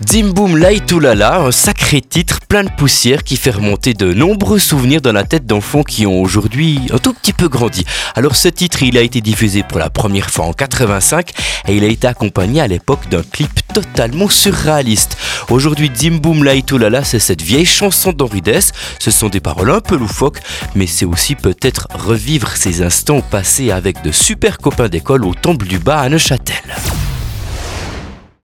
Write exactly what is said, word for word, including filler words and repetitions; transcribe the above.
Dim Boum Laïtoulala, un sacré titre plein de poussière qui fait remonter de nombreux souvenirs dans la tête d'enfants qui ont aujourd'hui un tout petit peu grandi. Alors ce titre, il a été diffusé pour la première fois en quatre-vingt-cinq et il a été accompagné à l'époque d'un clip totalement surréaliste. Aujourd'hui, Dim Boum Laïtoulala, c'est cette vieille chanson d'Henri Dess. Ce sont des paroles un peu loufoques, mais c'est aussi peut-être revivre ces instants passés avec de super copains d'école au Temple du Bas à Neuchâtel.